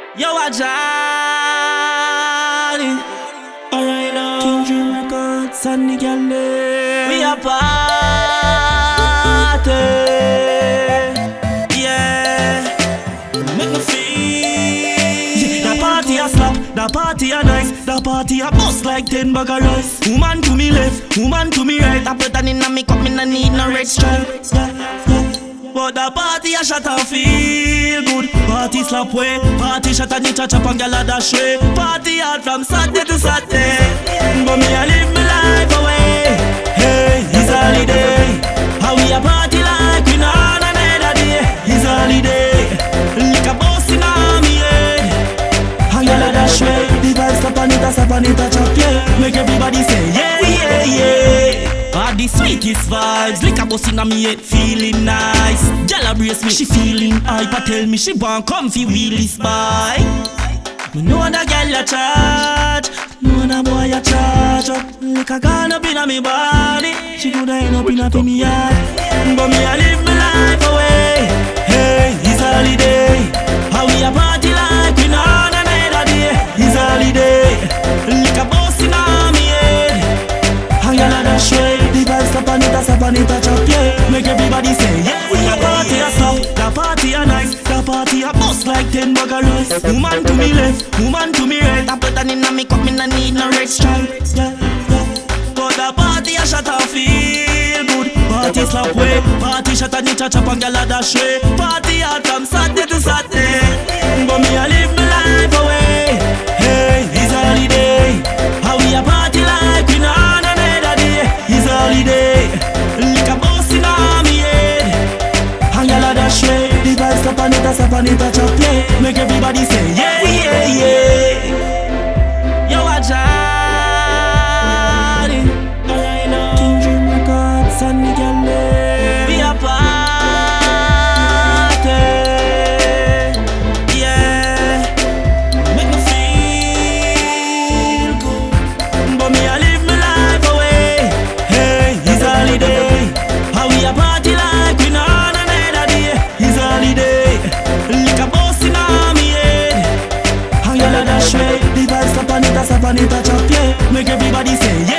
Yo, a Johnny. Alright now, King Dream Records and the girl there. We a party, yeah. Make me feel. The party a slap, the party a nice, the party a bust like 10 bag of rice. Woman to me left, woman to me right. I put that in a me cup, me no need no red stripe. But the party a shot and feel good. Party slap way, party shot and it a chop and gyal a dash way. Party hard from Saturday to Saturday, but me a live my life away. Hey, it's holiday. How we a party like we not another day. It's holiday. Lick a boss in a me head, and gyal a dash way. The vibes slap and it a chop yeah. Make everybody say yeah, yeah, yeah. Ah, the sweetest vibes, lick a bus inna me head, feeling nice. Gyal a brace me, she feeling hyper. Tell me she want comfy wheelies by. Me know that gyal a charge, know that boy a charge up. Lick a gun up inna me body, she coulda end up inna me yard. But me a live my life away. Hey, it's holiday. How we a party like we not another day. It's holiday. Lick a bus inna me head, and gyal a dash way. Slap and it a chop, yeah. Make everybody say, yeah. The party a slap, the party a nice, the party a bust like 10 bag of rice. Woman to me left, woman to me right. I put that in a me cup, me no need no red stripe, yeah, yeah. But the party a shot and feel good. Party slap way, party shot and it a chop and gyal a dash way. Party hard from Saturday to Saturday, but me a live my life away. Hey, it's holiday. How we a party like we not another day. It's holiday. Lick a boss in a me head, and gyal a dash way. The vibes slap and it a chop yeah. Make everybody say yeah, yeah, yeah. Yo, a Johnny. Alright now, King Dream Records and the girl there. We a party, yeah. Make me feel good, but me a live my life away. Hey, it's holiday. How we a party like we not another day. It's holiday. Lick a bus in a me head, and gyal a dash way. The vibes slap and it a chop yeah. Make everybody say yeah.